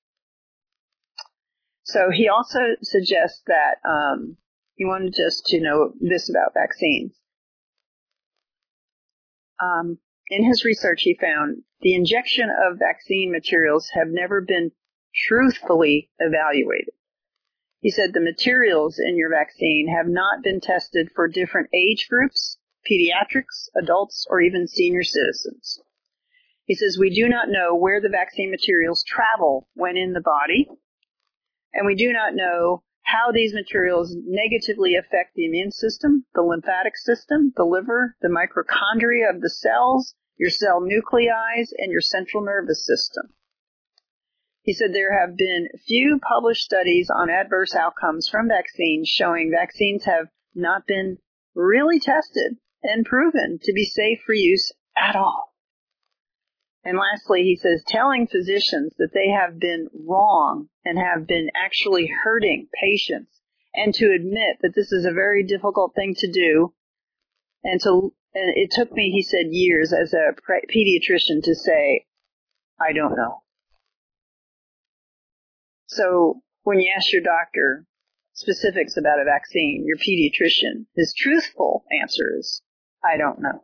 So he also suggests that um, he wanted just to know this about vaccines. Um, in his research, he found the injection of vaccine materials have never been truthfully evaluated. He said the materials in your vaccine have not been tested for different age groups, pediatrics, adults, or even senior citizens. He says we do not know where the vaccine materials travel when in the body, and we do not know how these materials negatively affect the immune system, the lymphatic system, the liver, the mitochondria of the cells, your cell nuclei, and your central nervous system. He said there have been few published studies on adverse outcomes from vaccines showing vaccines have not been really tested and proven to be safe for use at all. And lastly, he says telling physicians that they have been wrong and have been actually hurting patients, and to admit that this is a very difficult thing to do, and to and it took me, he said, years as a pediatrician to say, I don't know. So when you ask your doctor specifics about a vaccine, your pediatrician, his truthful answer is, I don't know.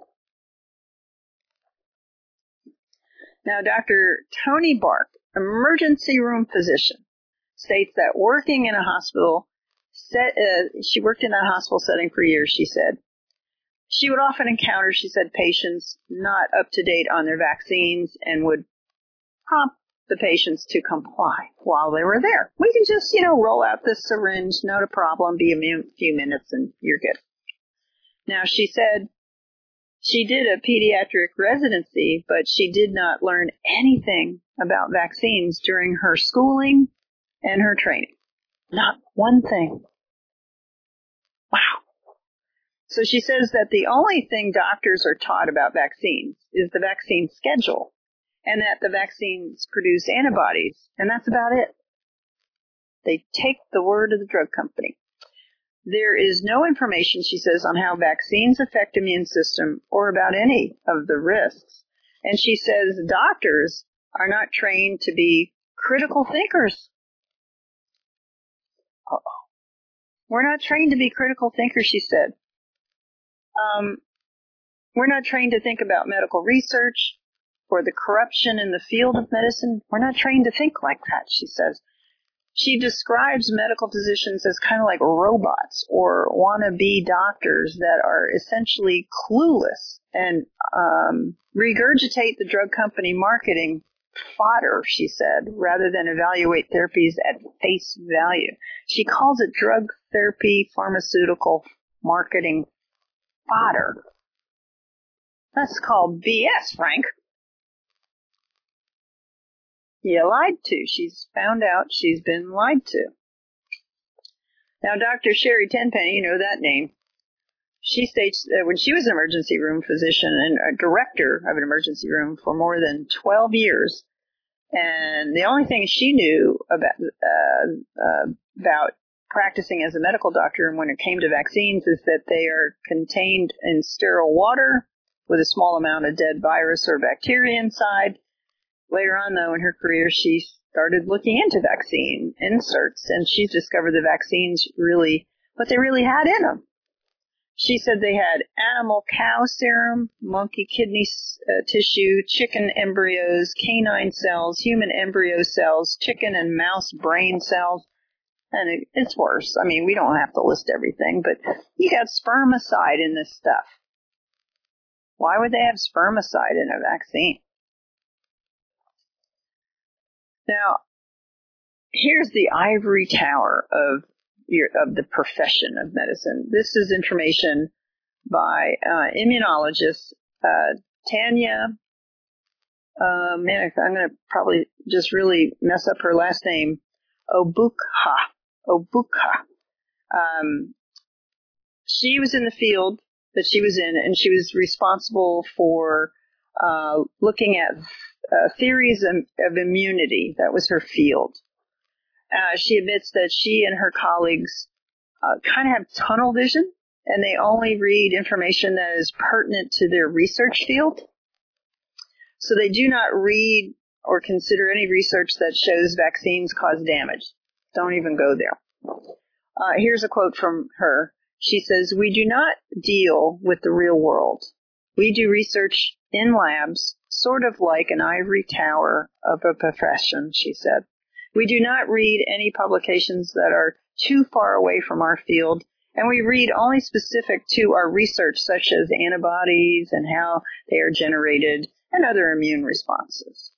Now, Doctor Tony Bark, emergency room physician, states that working in a hospital, set, uh, she worked in a hospital setting for years, she said. She would often encounter, she said, patients not up to date on their vaccines and would prompt the patients to comply while they were there. We can just, you know, roll out this syringe, not a problem, be a few minutes and you're good. Now, she said she did a pediatric residency, but she did not learn anything about vaccines during her schooling and her training. Not one thing. Wow. So she says that the only thing doctors are taught about vaccines is the vaccine schedule, and that the vaccines produce antibodies, and that's about it. They take the word of the drug company. There is no information, she says, on how vaccines affect the immune system or about any of the risks. And she says doctors are not trained to be critical thinkers. Uh-oh. We're not trained to be critical thinkers, she said. Um, we're not trained to think about medical research or the corruption in the field of medicine. We're not trained to think like that, she says. She describes medical physicians as kind of like robots or wannabe doctors that are essentially clueless and um, regurgitate the drug company marketing fodder, she said, rather than evaluate therapies at face value. She calls it drug therapy pharmaceutical marketing fodder. That's called B S, Frank. You lied to. She's found out she's been lied to. Now, Doctor Sherry Tenpenny, you know that name. She states that when she was an emergency room physician and a director of an emergency room for more than twelve years, and the only thing she knew about uh, uh, about practicing as a medical doctor and when it came to vaccines is that they are contained in sterile water with a small amount of dead virus or bacteria inside. Later on, though, in her career, she started looking into vaccine inserts, and she's discovered the vaccines really, what they really had in them. She said they had animal cow serum, monkey kidney uh, tissue, chicken embryos, canine cells, human embryo cells, chicken and mouse brain cells, and it, it's worse. I mean, we don't have to list everything, but you got spermicide in this stuff. Why would they have spermicide in a vaccine? Now, here's the ivory tower of your, of the profession of medicine. This is information by uh, immunologist uh, Tanya. Uh, man, I'm going to probably just really mess up her last name. Obukha. Obukha. Um, she was in the field that she was in, and she was responsible for uh, looking at Uh, theories of, of immunity. That was her field. Uh, she admits that she and her colleagues uh, kind of have tunnel vision, and they only read information that is pertinent to their research field. So they do not read or consider any research that shows vaccines cause damage. Don't even go there. Uh, here's a quote from her. She says, "We do not deal with the real world. We do research in labs, sort of like an ivory tower of a profession," she said. "We do not read any publications that are too far away from our field, and we read only specific to our research, such as antibodies and how they are generated and other immune responses."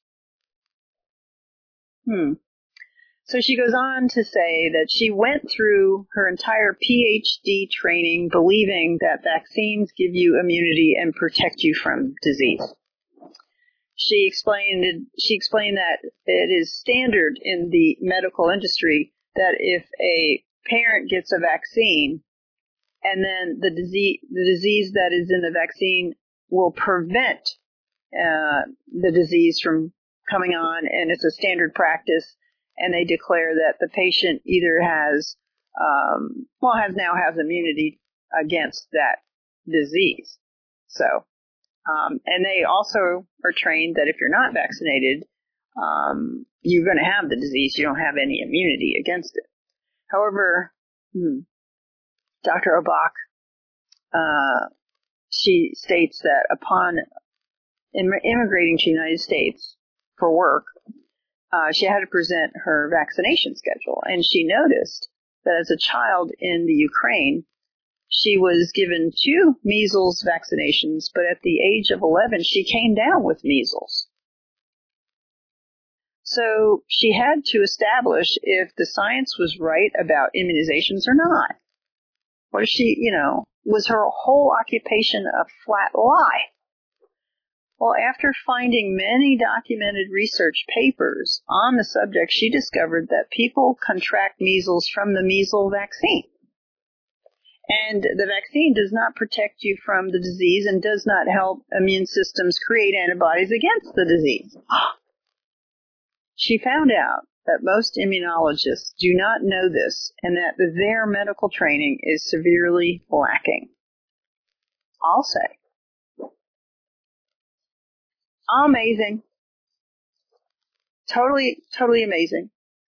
Hmm. So she goes on to say that she went through her entire P H D training believing that vaccines give you immunity and protect you from disease. She explained, she explained that it is standard in the medical industry that if a parent gets a vaccine and then the disease, the disease that is in the vaccine will prevent uh, the disease from coming on, and it's a standard practice, and they declare that the patient either has, um, well, has now has immunity against that disease. So, um, and they also are trained that if you're not vaccinated, um, you're going to have the disease. You don't have any immunity against it. However, hmm, Doctor Obach, uh, she states that upon im- immigrating to the United States for work, uh, she had to present her vaccination schedule. And she noticed that as a child in the Ukraine, she was given two measles vaccinations, but at the age of eleven, she came down with measles. So she had to establish if the science was right about immunizations or not. What if she, you know, was her whole occupation a flat lie? Well, after finding many documented research papers on the subject, she discovered that people contract measles from the measles vaccine. And the vaccine does not protect you from the disease and does not help immune systems create antibodies against the disease. She found out that most immunologists do not know this and that their medical training is severely lacking. I'll say. Amazing. Totally, totally amazing.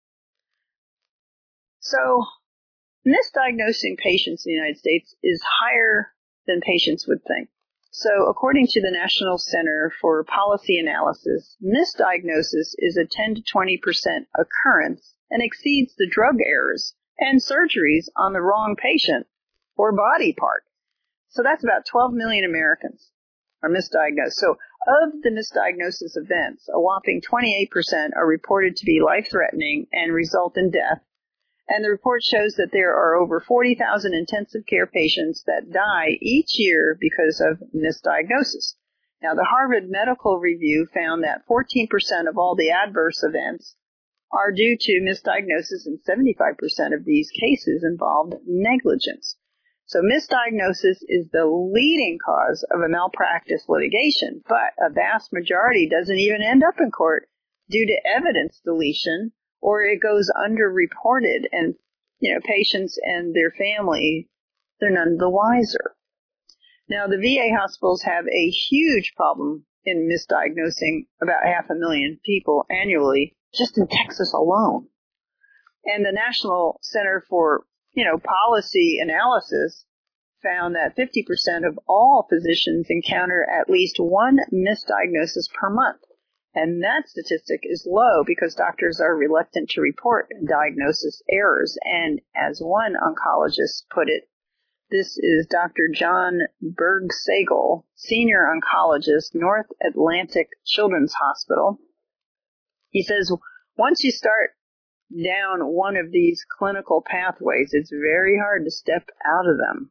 So, misdiagnosing patients in the United States is higher than patients would think. So, according to the National Center for Policy Analysis, misdiagnosis is a ten to twenty percent occurrence and exceeds the drug errors and surgeries on the wrong patient or body part. So that's about twelve million Americans are misdiagnosed. So of the misdiagnosis events, a whopping twenty-eight percent are reported to be life-threatening and result in death. And the report shows that there are over forty thousand intensive care patients that die each year because of misdiagnosis. Now, the Harvard Medical Review found that fourteen percent of all the adverse events are due to misdiagnosis, and seventy-five percent of these cases involved negligence. So misdiagnosis is the leading cause of a malpractice litigation, but a vast majority doesn't even end up in court due to evidence deletion, or it goes underreported, and, you know, patients and their family, they're none the wiser. Now, the V A hospitals have a huge problem in misdiagnosing about half a million people annually, just in Texas alone. And the National Center for, you know, Policy Analysis found that fifty percent of all physicians encounter at least one misdiagnosis per month. And that statistic is low because doctors are reluctant to report diagnosis errors. And as one oncologist put it, this is Doctor John Bergsagel, senior oncologist, North Atlantic Children's Hospital. He says, once you start down one of these clinical pathways, it's very hard to step out of them.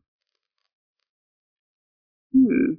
Hmm.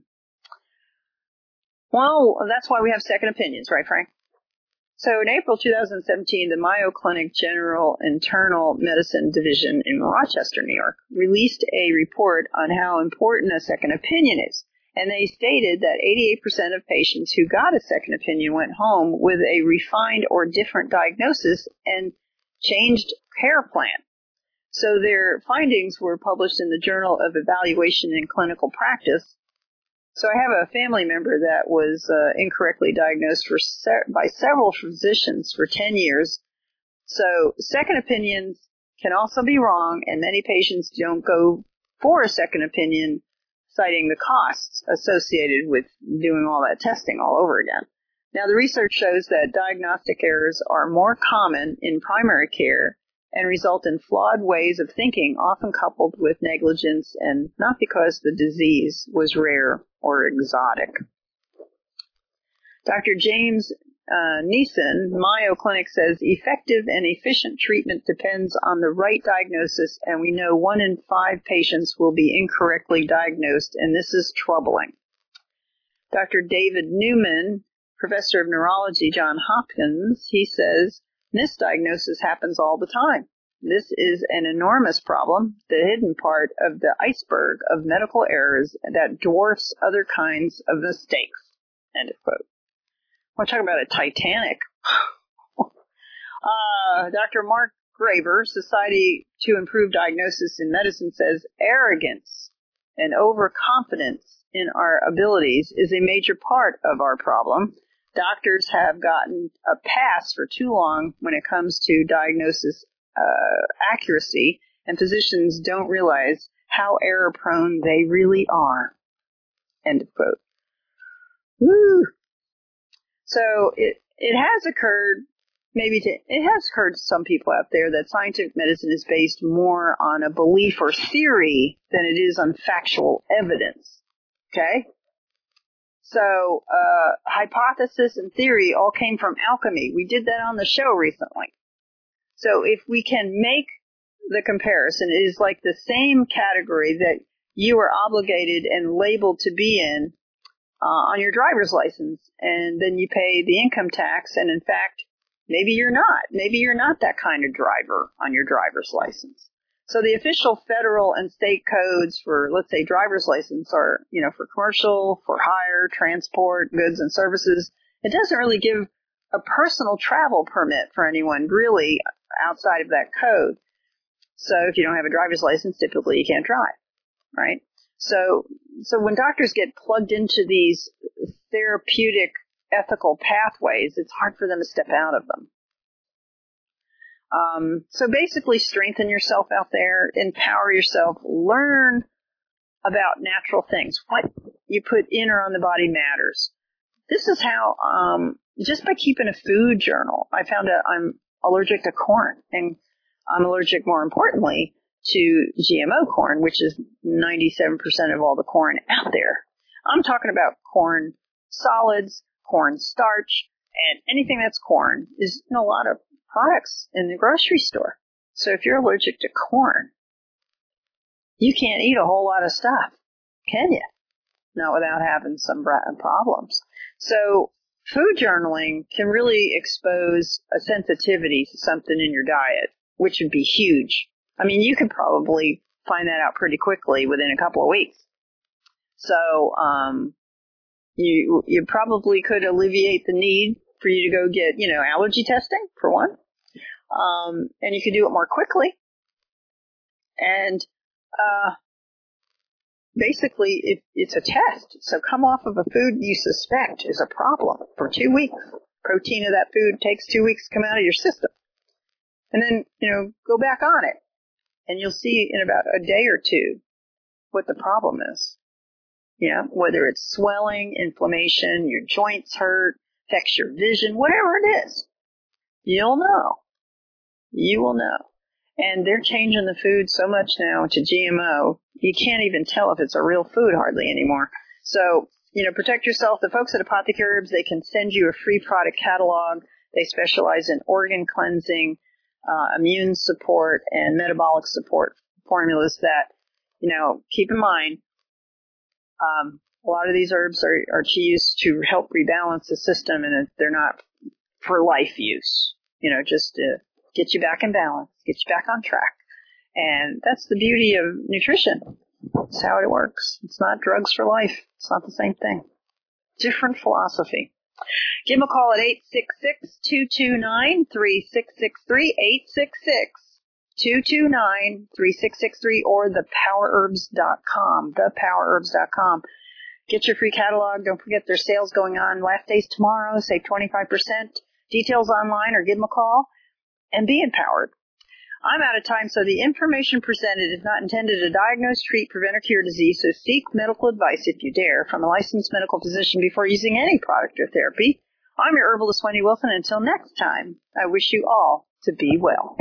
Well, that's why we have second opinions, right, Frank? So in April two thousand seventeen, the Mayo Clinic General Internal Medicine Division in Rochester, New York, released a report on how important a second opinion is. And they stated that eighty-eight percent of patients who got a second opinion went home with a refined or different diagnosis and changed care plan. So their findings were published in the Journal of Evaluation in Clinical Practice. So I have a family member that was uh, incorrectly diagnosed for se- by several physicians for ten years. So second opinions can also be wrong, and many patients don't go for a second opinion, citing the costs associated with doing all that testing all over again. Now, the research shows that diagnostic errors are more common in primary care and result in flawed ways of thinking, often coupled with negligence, and not because the disease was rare or exotic. Doctor James uh, Neeson, Mayo Clinic, says effective and efficient treatment depends on the right diagnosis, and we know one in five patients will be incorrectly diagnosed, and this is troubling. Doctor David Newman, professor of neurology, Johns Hopkins, he says, misdiagnosis happens all the time. This is an enormous problem, the hidden part of the iceberg of medical errors that dwarfs other kinds of mistakes. End of quote. We're talking about a Titanic. uh, Doctor Mark Graver, Society to Improve Diagnosis in Medicine, says arrogance and overconfidence in our abilities is a major part of our problem. doctors have gotten a pass for too long when it comes to diagnosis uh, accuracy, and physicians don't realize how error-prone they really are. End of quote. Woo! So it it has occurred, maybe to, it has occurred to some people out there that scientific medicine is based more on a belief or theory than it is on factual evidence. Okay? So, uh, hypothesis and theory all came from alchemy. We did that on the show recently. So if we can make the comparison, it is like the same category that you are obligated and labeled to be in uh, on your driver's license, and then you pay the income tax, and in fact, maybe you're not. Maybe you're not that kind of driver on your driver's license. So the official federal and state codes for, let's say, driver's license are, you know, for commercial, for hire, transport, goods and services. It doesn't really give a personal travel permit for anyone really outside of that code. So if you don't have a driver's license, typically you can't drive, right? So, so when doctors get plugged into these therapeutic ethical pathways, it's hard for them to step out of them. Um, so basically strengthen yourself out there, empower yourself, learn about natural things. What you put in or on the body matters. This is how, um, just by keeping a food journal, I found out I'm allergic to corn, and I'm allergic, more importantly, to G M O corn, which is ninety-seven percent of all the corn out there. I'm talking about corn solids, corn starch, and anything that's corn is in a lot of products in the grocery store. So if you're allergic to corn, you can't eat a whole lot of stuff, can you? Not without having some problems. So food journaling can really expose a sensitivity to something in your diet, which would be huge. I mean, you could probably find that out pretty quickly within a couple of weeks. So, um, you, you probably could alleviate the need for you to go get, you know, allergy testing, for one. Um, and you could do it more quickly. And, uh, basically it, it's a test. So come off of a food you suspect is a problem for two weeks. Protein of that food takes two weeks to come out of your system. And then, you know, go back on it. And you'll see in about a day or two what the problem is. Yeah, whether it's swelling, inflammation, your joints hurt, affects your vision, whatever it is. You'll know. You will know. And they're changing the food so much now to G M O, you can't even tell if it's a real food hardly anymore. So, you know, protect yourself. The folks at Apothecary Herbs, they can send you a free product catalog. They specialize in organ cleansing, uh, immune support, and metabolic support formulas that, you know, keep in mind, um, a lot of these herbs are, are used to help rebalance the system, and they're not for life use, you know, just to get you back in balance, get you back on track. And that's the beauty of nutrition. It's how it works. It's not drugs for life. It's not the same thing. Different philosophy. Give them a call at eight six six, two two nine, three six six three, eight six six, two two nine, three six six three, or the power herbs dot com, the power herbs dot com. Get your free catalog. Don't forget there's sales going on. Last day's tomorrow. Save twenty-five percent. Details online, or give them a call and be empowered. I'm out of time, so the information presented is not intended to diagnose, treat, prevent, or cure disease, so seek medical advice if you dare from a licensed medical physician before using any product or therapy. I'm your herbalist, Wendy Wilson. Until next time, I wish you all to be well.